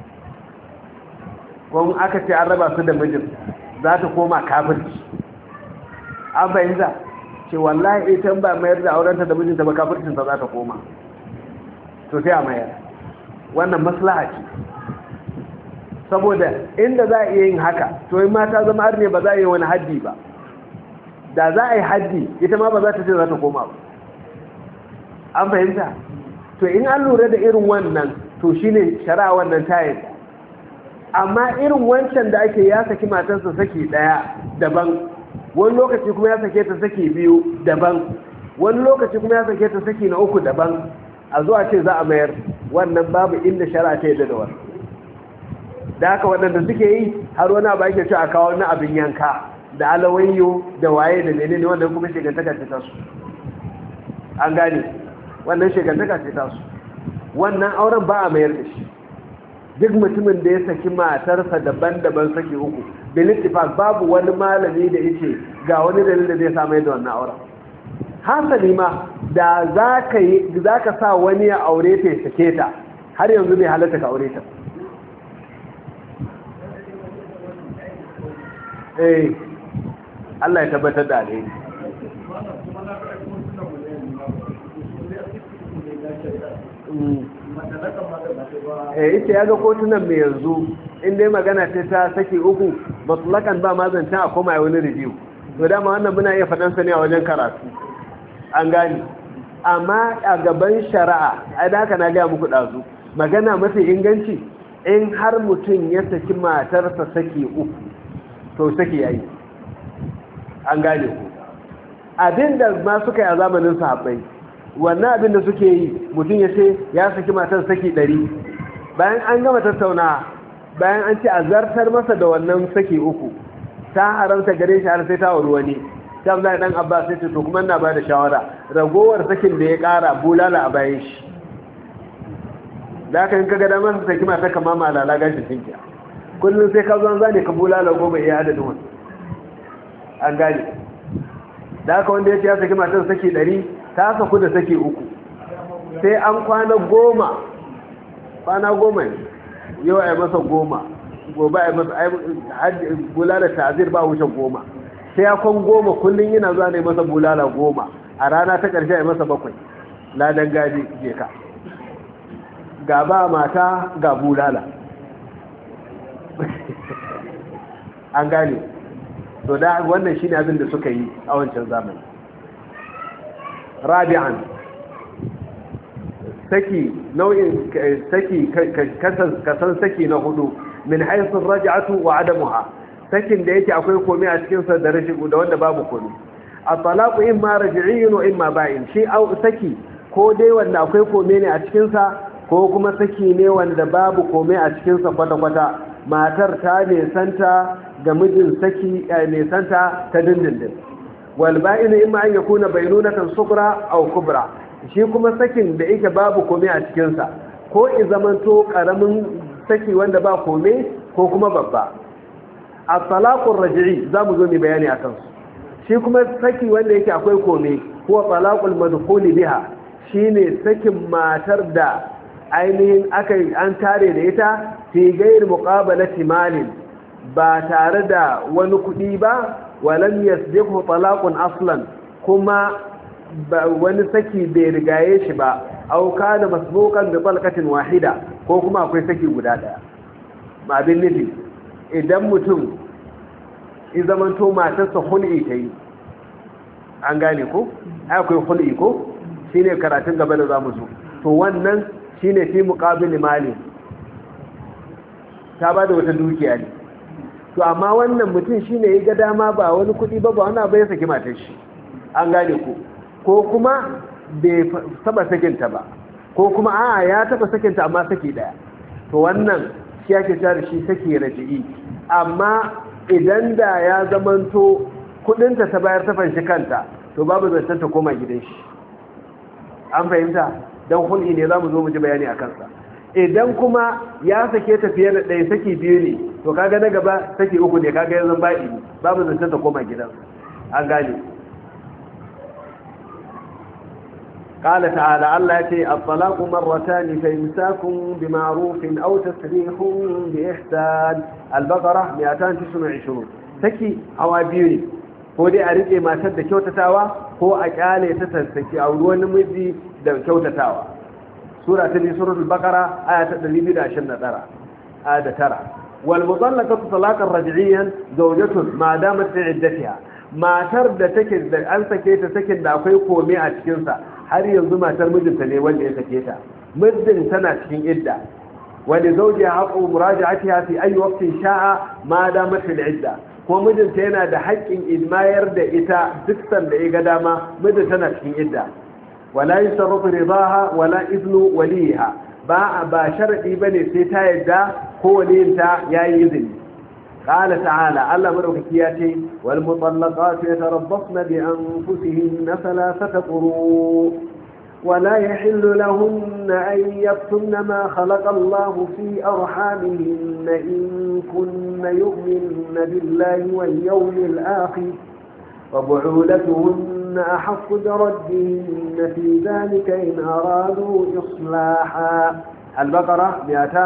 kuma aka ce an raba su da mijin za ta koma kafirci. An fahimta ce wallahi ita ba mayar da aurenta da mijinta ba kafircinta za ta koma, to sai a mayar. Wannan maslaha ce, saboda inda za a iya yin haka to in mata zama har ne ba za a yi wani haddi ba. Da za a yi haddi ita ma ba za ta ce za ta koma ba. An fahimta? To in an lura da irin wannan to shine shari'a wannan ta yi. Amma irin wancan da ake ya saki matarsa saki daya daban, wani lokaci kuma ya sake ta saki biyu daban, wani lokaci kuma ya sake ta saki na uku daban, a zuwa ce za a mayar, wannan babu inda shari'a ta yadda da wannan. Da haka waɗanda suke yi har wani abu ake ce a kawo wani abin yanka da alawayyo da waye da menene, wannan kuma shegantaka ce tasu. An gane wannan shegantaka ce tasu. Wannan auren ba a mayar da shi. Duk mutumin da ya saki matarsa daban-daban saki uku, bilittifak babu wani malami da yake ga wani dalilin da zai samu da wannan auren. Hasali ma da za ka sa wani ya aure ta ya sake ta, har yanzu bai halatta ka aure ta. Allah ya tabbatar da alheri. Ita ya ga kotunan mai yanzu inda magana ta saki uku matulakan ba mazanta a koma wani review. To dama wannan muna iya faɗansa ne a wajen karatu. An gani. Amma a gaban shari'a, ai da haka na gaya muku ɗazu, magana mafi inganci in har mutum ya saki matarsa saki uku to saki yayi. An gane ku. Abin da ma suka yi a zamanin sahabbai, wannan abin da suke yi mutum ya ce ya saki matar saki 100, bayan an gama tattauna, bayan an ce a zartar masa da wannan saki uku, ta haramta gare shi har sai ta wuri wani. Ta Abdullahi dan Abbas sai ce to kuma ina ba da shawara, ragowar sakin da ya kara bulala a bayan shi. Da haka in ka ga damar sa saki mata kama malala gashi tinkiya, kullum sai ka zo an zane ka bulala goma iya adadin wani. An gane. Da haka wanda ya ce ya saki matar saki 100, ta saku da saki uku, sai an kwana 10 kwana 10 yau ai masa 10 gobe ai masa bulala ta'zir ba wuce 10 sai ya kon 10 kullun yana zuwa ne masa bulala 10 a rana ta karshe ai masa 7 ladan gaji je ka ga ba mata ga bulala an gane to da wannan shine abin da suka yi a wancan zamani. rabi'an saki nau'in saki kasan saki na hudu min haythu raj'atu wa adamuha sakin da yake akwai komai a cikin sa da rashin da wanda babu komai at-talaqu imma raj'iyyun wa imma ba'in shi au saki ko dai wanda akwai komai ne a cikin sa ko kuma saki ne wanda babu komai a cikin sa kwata-kwata matar ta nesanta ga mijin saki nesanta ta dindindin wal ba'in imma an yakuna baynunatan sughra aw kubra shi kuma sakin da yake babu komai a cikin sa ko i zamanto karamin saki wanda ba komai ko kuma babba at-talaqur raj'i zamu zo mu bayani akan su shi kuma saki wanda yake akwai komai ko talaqul madkhul biha shine sakin matar da ainihin an tare da ita fi gairi muqabalati malin ba tare da wani kudi ba walam yasbiqhu talaqun aslan kuma wani saki bai rigaye shi ba aw kana masbuqan bi talqatin wahida ko kuma akwai saki guda daya ma bin nufi idan mutum i zamanto matarsa hul'i tayi an gane ko akwai hul'i ko shine karatun gaba da zamu zo to wannan shine fi muqabil mali ta bada wata dukiya ne to amma wannan mutum shine ya ga dama ba wani kudi ba wani abu ya saki matar shi an gane ko kuma bai saba sakinta ba ko kuma a'a ya taba sakinta amma saki daya to wannan shi yake cewa shi saki raji'i amma idan da ya zamanto kudinta ta bayar ta fanshi kanta to babu zancen ta koma gidan shi an fahimta don hul'i ne za mu zo mu ji bayani a kansa idan kuma ya sake ta fiye da ɗaya saki biyu ne to kaga na gaba saki uku ne kaga yanzu ba'i ne babu zancen ta koma gidan an gane قال تعالى الله يتي الطلاق مرتان فإمساكم بمعروف أو تسريح بإحسان البقرة 229 سكي أوابيني ko dai a rike matar da kyautatawa ko a kyale ta sassaki a ruwan namiji da kyautatawa sura ta biyu suratul baqara aya ta 229 aya da 9 wal mutallaqatu talaqan raj'iyan zawjatun ma damat fi iddatiha matar da take da an sake ta sakin da akwai komai a cikin sa har yanzu matar mijinta ne wanda ya sake ta mijin tana cikin idda wanda zawjiha haqqu muraja'atiha fi ayi waqtin sha'a ma damat fi idda ko mijinta yana da haƙƙin idmayar da ita duk sanda ya ga dama mijin tana cikin idda wala yusarrafu ridaha wala iznu waliha ba sharadi bane sai ta yadda ko waliyinta yayi izini qala ta'ala Allah madaukaki ya ce wal mutallaqatu yatarabbasna bi anfusihinna thalathata quru ولا يحل لهن أن يكتمن ما خلق الله في أرحامهن إن كن يؤمن بالله واليوم الآخر وبعولتهن أحق بردهن في ذلك إن أرادوا إصلاحا البقرة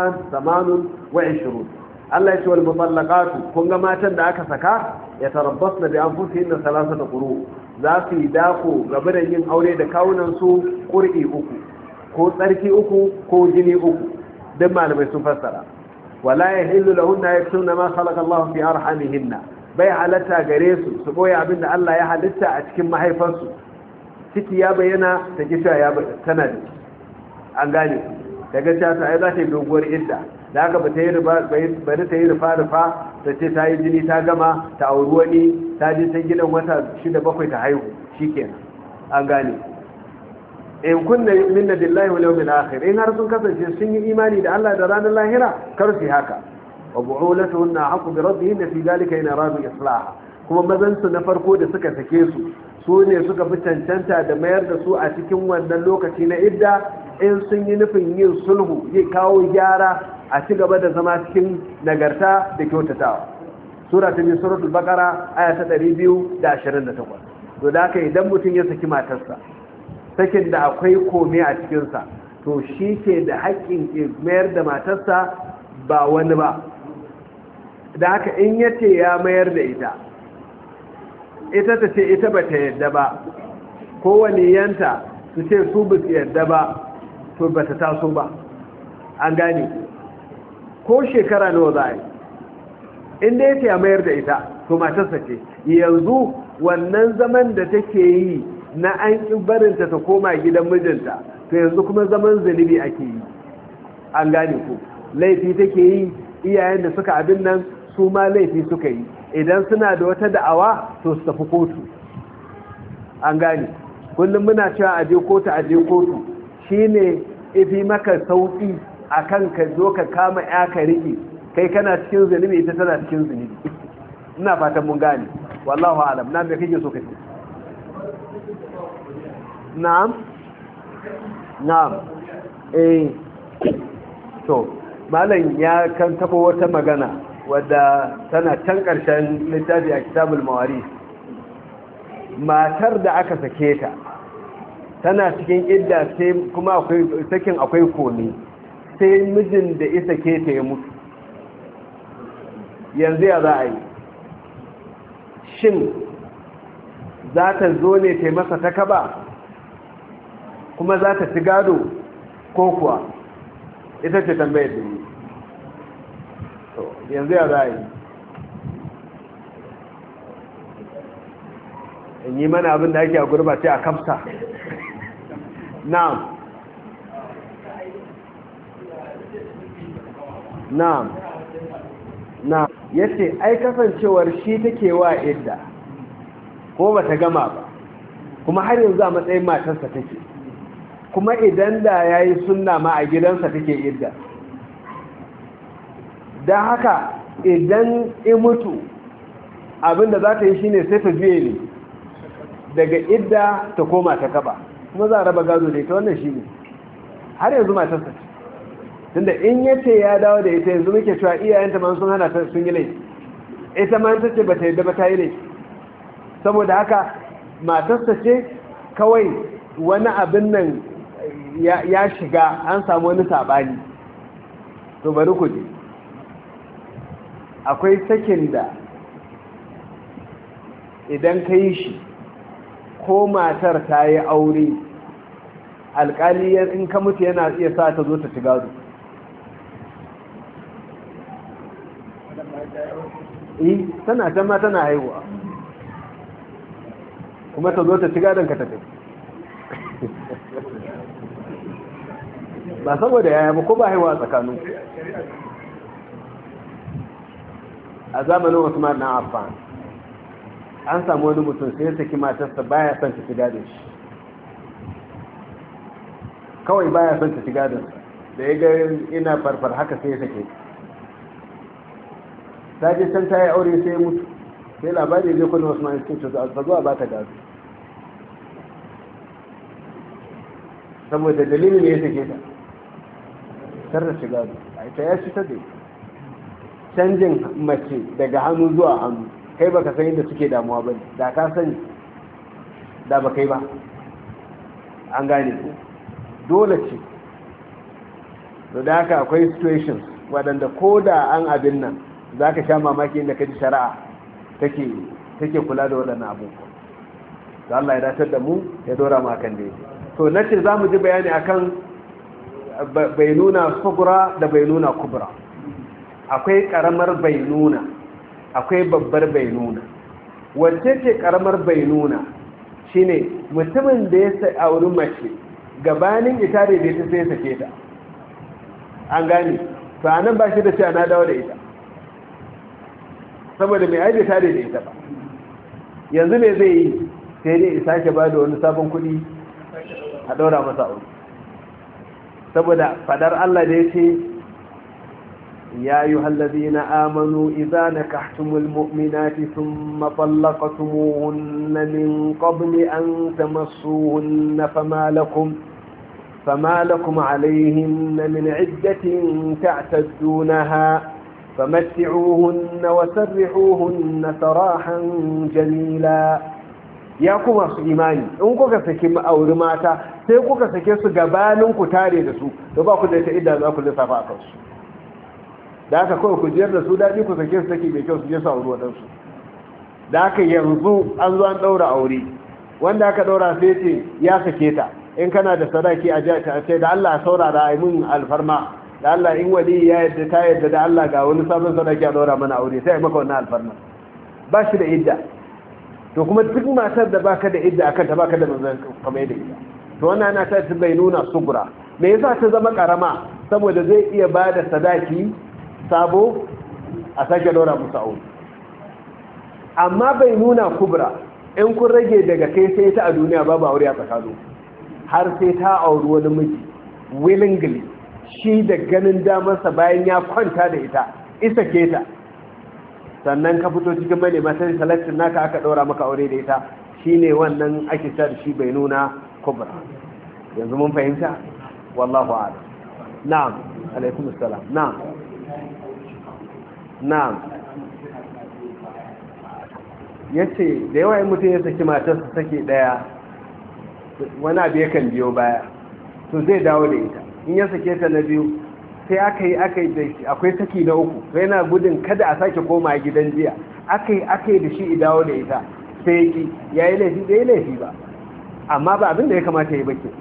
228 الله يسوى المطلقات كنما تندعك سكا يتربصن بأنفسهن 3 قروء za su yi dako gaba da yin aure da kawunansu ƙuri'i uku ko tsarki uku ko jini uku don malamai sun fassara wala ya hillu lahunna ya fi ma khalaqa Allah fi arhamihinna bai halatta gare su boye abin da Allah ya halitta a cikin mahaifansu ciki ya bayyana ta kisha ya tana da an gane daga ta ai za ta yi doguwar idda da haka bari ta yi rufa-rufa ta ce ta yi jini ta gama ta auri wani ta ji ta gidan wata 6-7 ta haihu shi kenan an gane in kunna minna billahi wal yawmil akhir in har sun kasance sun yi imani da Allah da ranar lahira kar su haka wa bu'ulatuhunna haqqu bi raddihinna fi dhalika in aradu islaha kuma mazan su na farko da suka sake su ne suka fi cancanta da mayar da su a cikin wannan lokaci na idda in sun yi nufin yin sulhu zai kawo gyara a ci gaba da zama cikin nagarta da kyautatawa sura ta biyu suratul baqara aya ta 228 to da haka idan mutum ya saki matarsa sakin da akwai komai a cikin sa to shi ke da haƙƙin mayar da matarsa ba wani ba. Da haka in yace ya mayar da ita ta ce ita ba ta yadda ba, ko waliyanta su ce su ba su yadda ba, to ba ta taso ba. An gane ko shekara nawa za a yi, inda yace ya mayar da ita to matarsa ce. Yanzu wannan zaman da take yi na an ƙi barinta ta koma gidan mijinta, to yanzu kuma zaman zunubi ake yi. An gane ku, laifi take yi, iyayen da suka abin nan su ma laifi suka yi. Idan suna da wata da'awa to su tafi kotu. An gane kullum muna cewa aje kotu shine ifi maka sauki akan ka zo ka kama ya ka riƙe, kai kana cikin zunubi ita tana cikin zunubi. Ina fatan mun gane, wallahu alam. Na me kake so ka ce? Na'am to malam ya kan tabo wata magana wadda tana can ƙarshen littafi a kitabul mawari. Matar da aka sake ta tana cikin idda, sai kuma akwai kone, sai mijin da isa ke ta ya mutu. Yanzu ya za a yi? Shin za ta zo ne ta masa takaba kuma za ta ci gado ko kuwa? Ita ce tambayar da yi. Yanzu ya za a yi? in yi mana abin da ake a gurbace a kamsa. Na'am yace ai kasancewar shi take wa idda ko bata gama ba, kuma har yanzu a matsayin matarsa take, kuma idan da yayi sunna ma a gidansa take idda. Dan haka idan in mutu abinda za ta yi shine sai ta juye ne daga idda ta koma ta kaba, kuma za a raba gado da ita. Wannan shine har yanzu matarsa ce, tunda in yace ya dawo da ita yanzu muke cewa iyayenta ma sun hana ta, sun yi laifi. Ita ma ta ce bata yadda ba, ta yi laifi. Saboda haka matarsa ce, kawai wani abin nan ya shiga, an samu wani sabani. To bari ku ji, akwai sakin da idan ka yi shi ko matar ta yi aure, alƙali in ka mutu yana iya sa ta zo ta ci gado. Tana can ma tana haihuwa, kuma ta zo ta ci gadon ka tafi. Ba saboda yaya ba, ko ba haihuwa tsakanin. A zamanin Usman na Affan an samu wani mutum sai ya saki matarsa, baya son ta ci gadon shi, kawai baya son ta ci gadon. Da ya ga ina farfar haka sai ya sake ta je can ta yi aure sai mutu, sai labari zai kuna Usman cikin cuta a zuwa ba ta gado, saboda dalilin ne ya sake ta tar da shiga a ita ya ta da canjin mace daga hannu zuwa hannu. Kai baka san yadda suke damuwa ba, da ka sani da ba kai ba. An gane ku, dole ce. Da haka akwai situations waɗanda ko da an abin nan za ka sha mamaki inda ka ji shari'a take kula da waɗannan abubuwa. da Allah ya datar da mu ya dora mu akan dai. To nace za mu ji bayani akan bainuna sughra da bainuna kubra. Akwai karamar bainuna, akwai babbar bainuna. Wacce ce karamar bainuna? Shine mutumin da ya auri mace gabanin ita da ta sai sake ta. An gane, to anan ba shi da cewa na dawo da ita, saboda mai aje ta da ita ba. Yanzu me zai yi? Sai dai isa ke ba da wani sabon kuɗi a ɗaura masa aure, saboda fadar Allah da ya ce ya yi hallazi na amanu idan na kahtumul mu'minati sun mafallakatumuhunna min qabli an tamassuhunna فما لكم عليهن من عدة تعتدونها فمتعوهن وسرحوهن سراحا جميلا. ya kuma su imani in kuka saki auri mata sai kuka sake su gabanin ku tare da su to ba ku da ita idda za ku lissafa a kansu da haka kawai ku jiyar da su daɗi ku sake su saki mai kyau su je su auri waɗansu da haka yanzu an zo an ɗaura aure wanda aka ɗaura sai ce ya sake ta in kana da sadaki a ce da Allah saurara a mun alfarma da Allah in wali ya yadda ta yadda da Allah ga wani sabon sadaki a ɗaura mana aure sai maka wannan alfarma ba shi da idda to kuma duk matar da baka da idda akan ta baka da manzon kamar da ita to wannan ana ta bai nuna sugura me yasa ta zama karama saboda zai iya bada sadaki sabo a sake ɗaura musu aure amma bai nuna kubra in kun rage daga kai sai ta a duniya babu aure a tsakanin har sai ta auri wani miji willingly shi da ganin damarsa bayan ya kwanta da ita isa ke ta sannan ka fito cikin manema sai salatin naka aka ɗaura maka aure da ita shine wannan ake sa da shi bai nuna kubra yanzu mun fahimta wallahu a'lam na'am alaikum assalam na'am na'am yace da yawa in mutum ya saki matarsa sake daya wani abu yakan biyo baya to zai dawo da ita in ya sake ta na biyu sai aka yi da akwai saki na uku to yana gudun kada a sake koma gidan jiya aka yi da shi dawo da ita sai ya yi laifi da ya laifi ba amma ba abin da ya kamata yi bake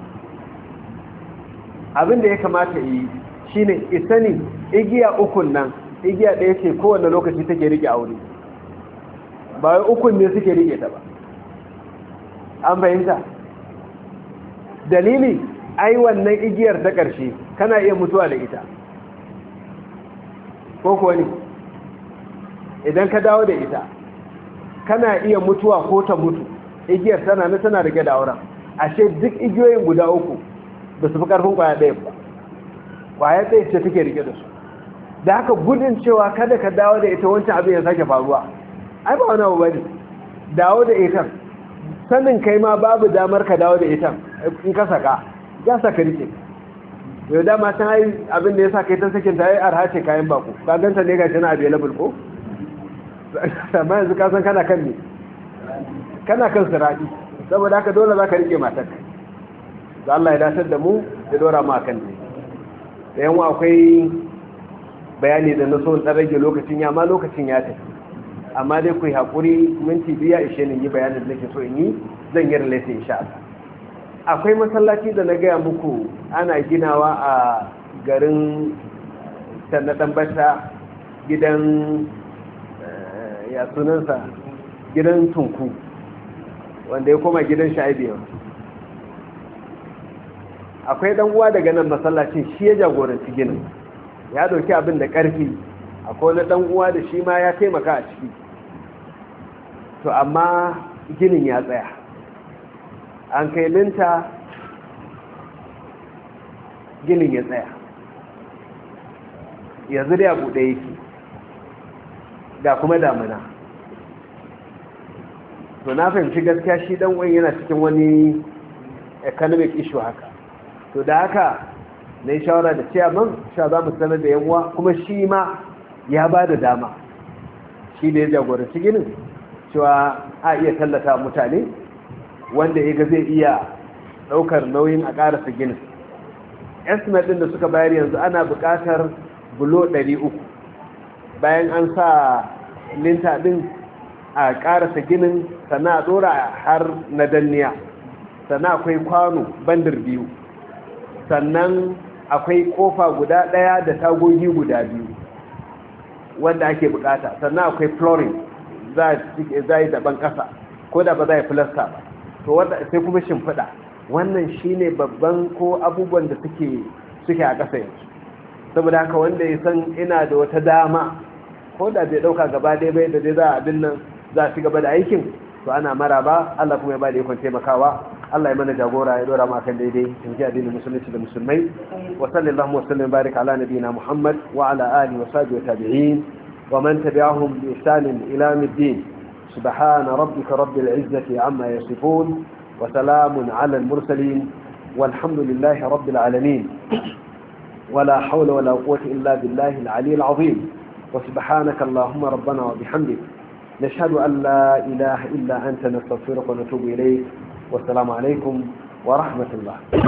abin da ya kamata yi shine isani igiya ukun nan igiya ɗaya ce kowane lokaci take rike aure ba wai ukun ne suke rike ta ba an fahimta dalili ai wannan igiyar ta ƙarshe kana iya mutuwa da ita ko kuwa ne idan ka dawo da ita kana iya mutuwa ko ta mutu igiyar tana rike da auren ashe duk igiyoyin guda uku ba su fi ƙarfin ƙwaya ɗaya ba ƙwaya ɗaya ce take rike da su da haka gudun cewa kada ka dawo da ita wancan abin ya sake faruwa ai ba wani abu bane dawo da ita sanin kai ma babu damar ka dawo da ita in ka saka ya saka rike yau dama san ai abin da ya sa kai ta sakin ta yi arha ce kayan bako ka ganta ne ga tana available ko amma yanzu ka san kana kan ne kana kan sirati saboda haka dole za ka rike matar da Allah ya datar da mu da dora mu akan ne da yan akwai bayani da na so in rage lokacin ya ma lokacin ya tafi amma dai ku yi haƙuri minti biya ishe ni yi bayanin da nake so in yi zan yi relate insha Allah akwai masallaci da na gaya muku ana ginawa a garin sannadan bata gidan ya sunansa gidan tunku wanda ya koma gidan sha'ibiyar akwai dan uwa daga nan masallacin shi ya jagoranci ginin ya dauki abin da ƙarfi akwai wani dan uwa da shi ma ya taimaka a ciki to amma ginin ya tsaya an kai linta ginin ya tsaya yanzu da ya buɗe yake da kuma damuna to na fahimci gaskiya shi dan wani yana cikin wani economic issue haka to da haka na yi shawara da ciyaman sha za mu sanar da yanwa kuma shi ma ya ba da dama shi da ya jagoranci ginin cewa a iya tallata mutane wanda ya ga zai iya ɗaukar nauyin a ƙarasa ginin estimate ɗin da suka bayar yanzu ana buƙatar bulo 300 bayan an sa linta ɗin a ƙarasa ginin sannan a ɗora har na danniya sannan akwai kwano bandir 2 sannan akwai ƙofa guda ɗaya da tagogi guda 2 wanda ake buƙata sannan akwai flooring za yi daban ƙasa ko da ba za yi filasta ba to wanda sai kuma shimfiɗa wannan shine babban ko abubuwan da suke a ƙasa yanzu saboda haka wanda ya san ina da wata dama ko da bai ɗauka gaba ɗaya bai da dai za a abin nan za a ci gaba da aikin to ana maraba Allah kuma ya ba da ikon taimakawa Allah ya mana jagora ya dora mu akan daidai in ji addinin musulunci da musulmai wa sallallahu wa sallam barik ala nabiyina Muhammad wa ala alihi wa sahbihi wa tabi'in wa man tabi'ahum bi ihsan ila yawmiddin subhana rabbika rabbil izzati amma yasifun wa salamun ala al mursalin walhamdulillahi rabbil alamin ولا حول ولا قوة إلا بالله العلي العظيم وسبحانك اللهم ربنا وبحمدك nashhadu an la ilaha illa anta nastaghfiruka wa natubu ilayk wa assalamu alaikum wa rahmatullah.